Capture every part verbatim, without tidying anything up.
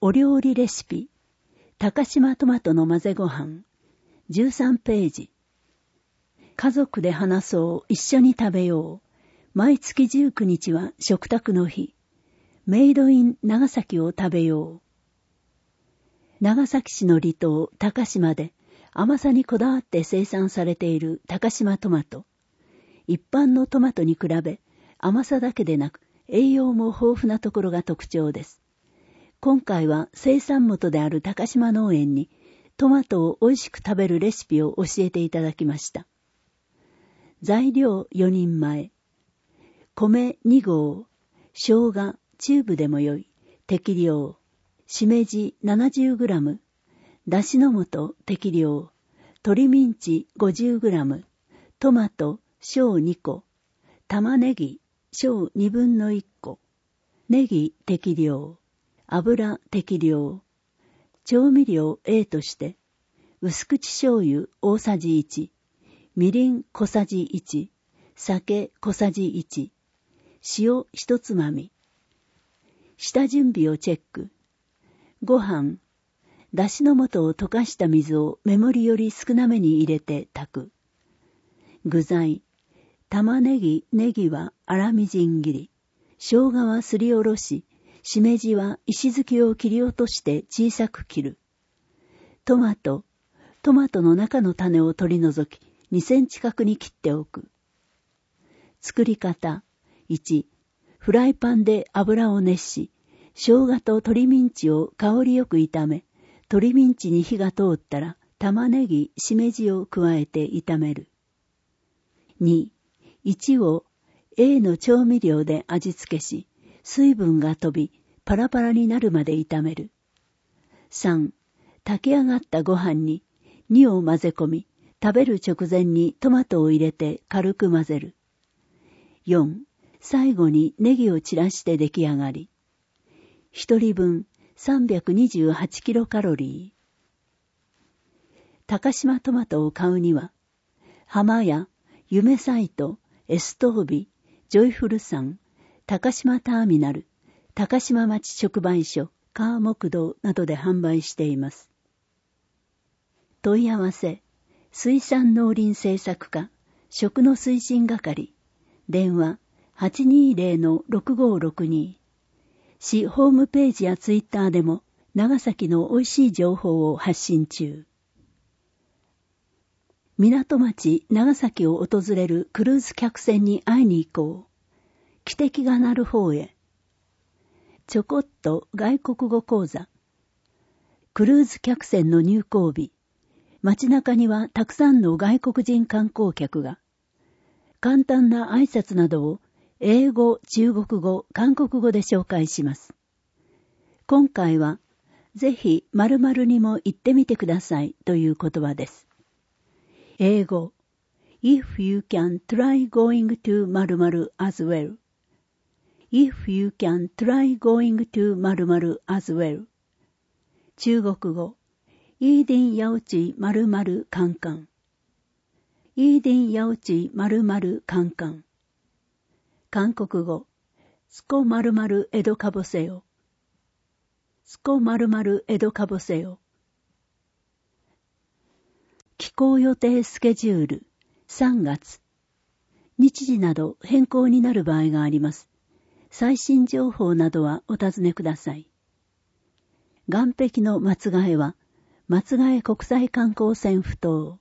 お料理レシピ、高島トマトの混ぜご飯、じゅうさんページ。家族で話そう、一緒に食べよう。毎月じゅうくにちは食卓の日。メイドイン長崎を食べよう。長崎市の離島、高島で甘さにこだわって生産されている高島トマト。一般のトマトに比べ、甘さだけでなく、栄養も豊富なところが特徴です。今回は生産元である高島農園にトマトを美味しく食べるレシピを教えていただきました。材料よにんまえ。米にごう、生姜、チューブでもよい、適量、しめじ ななじゅうグラム、だしの素適量、鶏ミンチ ごじゅうグラム、トマト小にこ、玉ねぎ小にぶんのいっこ、ネギ適量、油適量、調味料 A として、薄口醤油大さじいち、みりん小さじいち、酒小さじいち、塩一つまみ。下準備をチェック。ご飯、だしの素を溶かした水を目盛りより少なめに入れて炊く。具材、玉ねぎ、ネギは粗みじん切り、生姜はすりおろし、しめじは石突きを切り落として小さく切る。トマト、トマトの中の種を取り除き、にセンチ角に切っておく。作り方、いち、フライパンで油を熱し、生姜と鶏ミンチを香りよく炒め、鶏ミンチに火が通ったら、玉ねぎ、しめじを加えて炒める。に、いちを A の調味料で味付けし、水分が飛び、パラパラになるまで炒める。さん、炊き上がったご飯ににを混ぜ込み、食べる直前にトマトを入れて軽く混ぜる。よん、最後にネギを散らして出来上がり。ひとりぶんさんびゃくにじゅうはちキロカロリー。高島トマトを買うには、浜屋、夢サイト、エストービ、ジョイフルさん、高島ターミナル、高島町直売所、川木道などで販売しています。問い合わせ、水産農林政策課、食の推進係、電話 はちにーぜろのろくごーろくに。市ホームページやツイッターでも長崎の美味しい情報を発信中。港町長崎を訪れるクルーズ客船に会いに行こう。汽笛が鳴る方へ。ちょこっと外国語講座。クルーズ客船の入港日。街中にはたくさんの外国人観光客が。簡単な挨拶などを英語、中国語、韓国語で紹介します。今回は、ぜひ〇〇にも行ってみてくださいという言葉です。英語。If you can try going to 〇〇 as well.If you can try going to 〇〇 as well. 中国語。イーディンヤオチ〇〇カンカン。イーディンヤオチ〇〇カンカン。韓国語。スコ〇〇エドカボセヨ。スコ〇〇エドカボセヨ。寄港予定スケジュール。さんがつ。日時など変更になる場合があります。最新情報などはお尋ねください。岸壁の松ヶ江は、松ヶ江国際観光船埠頭。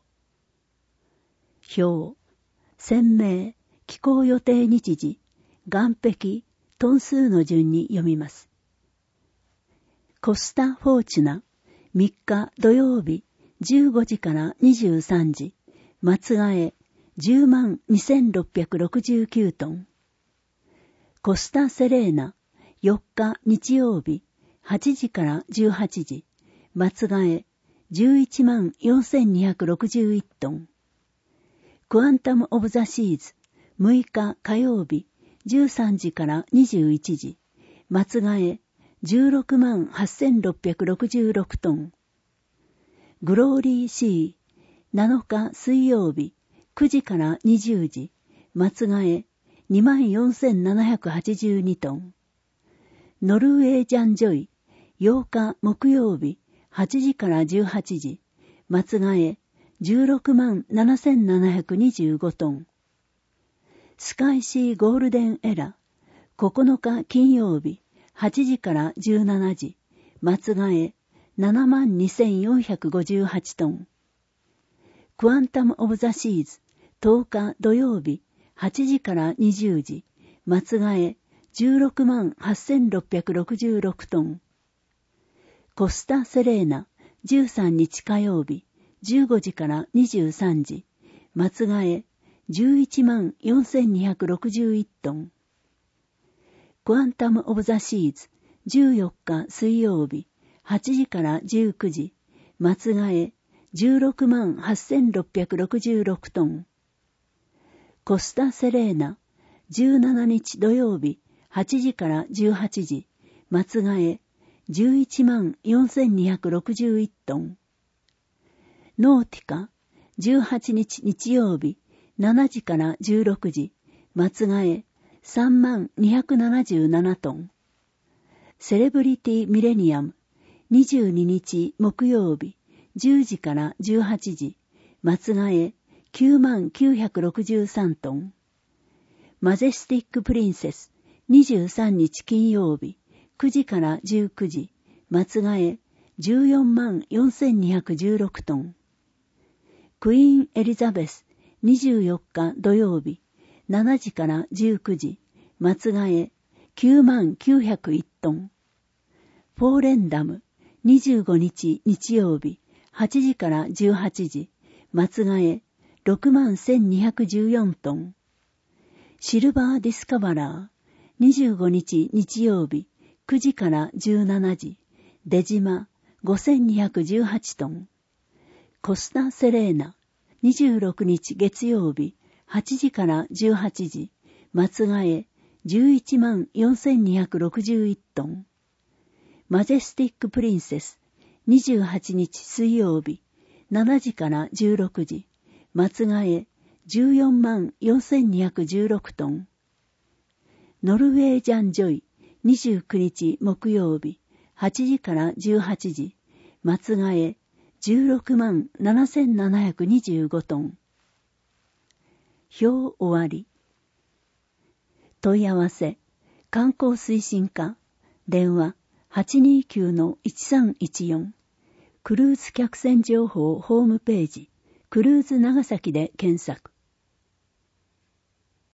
表、船名、寄港予定日時、岸壁、トン数の順に読みます。コスタ・フォーチュナ、みっか土曜日、じゅうごじからにじゅうさんじ、松ヶ江、じゅうまんにせんろっぴゃくろくじゅうきゅうトン。コスタ・セレーナ、よっか日曜日、はちじからじゅうはちじ、松ヶ江、じゅういちまんよんせんにひゃくろくじゅういちトン。クアンタム・オブ・ザ・シーズ、むいか火曜日、じゅうさんじからにじゅういちじ、松ヶ江、じゅうろくまんはっせんろっぴゃくろくじゅうろくトン。グローリー・シー、なのか水曜日、くじからにじゅうじ、松ヶ江、にまんよんせんななひゃくはちじゅうにトン。ノルウェージャンジョイ、 ようか木曜日はちじからじゅうはちじ、松替えじゅうろくまんななせんななひゃくにじゅうごトン。スカイシーゴールデンエラ、ここのか金曜日はちじからじゅうしちじ、松替えななまんにせんよんひゃくごじゅうはちトン。クアンタム・オブ・ザ・シーズとおか土曜日はちじからにじゅうじ、松替えじゅうろくまんはっせんろっぴゃくろくじゅうろくトン。コスタ・セレーナじゅうさんにち火曜日じゅうごじからにじゅうさんじ、松替えじゅういちまんよんせんにひゃくろくじゅういちトン。クアンタム・オブ・ザ・シーズじゅうよっか水曜日はちじからじゅうくじ、松替えじゅうろくまんはっせんろっぴゃくろくじゅうろくトン。コスタ・セレーナじゅうしちにち土曜日はちじからじゅうはちじ、松替えじゅういちまんよんせんにひゃくろくじゅういちトン。ノーティカじゅうはちにち日曜日しちじからじゅうろくじ、松替えさんまんにひゃくななじゅうななトン。セレブリティ・ミレニアムにじゅうににち木曜日じゅうじからじゅうはちじ、松替えきゅうまんきゅうひゃくろくじゅうさんトン。マジェスティック・プリンセスにじゅうさんにち金曜日くじからじゅうくじ、松替えじゅうよんまんよんせんにひゃくじゅうろくトン。クイーン・エリザベスにじゅうよっか土曜日しちじからじゅうくじ、松替えきゅうまんきゅうひゃくいちトン。フォーレンダムにじゅうごにち日曜日はちじからじゅうはちじ、松替えろくまんせんにひゃくじゅうよんトン。シルバーディスカバラーにじゅうごにち日曜日くじからじゅうしちじ、出島ごせんにひゃくじゅうはちトン。コスタ・セレーナにじゅうろくにち月曜日はちじからじゅうはちじ、松替えじゅういちまんよんせんにひゃくろくじゅういちトン。マジェスティック・プリンセスにじゅうはちにち水曜日しちじからじゅうろくじ、松替えじゅうよんまんよんせんにひゃくじゅうろくトン。ノルウェージャン・ジョイにじゅうくにち木曜日はちじからじゅうはちじ、松替えじゅうろくまんななせんななひゃくにじゅうごトン。表終わり。問い合わせ観光推進課電話 はちにきゅうのいちさんいちよん、クルーズ客船情報ホームページクルーズ長崎で検索。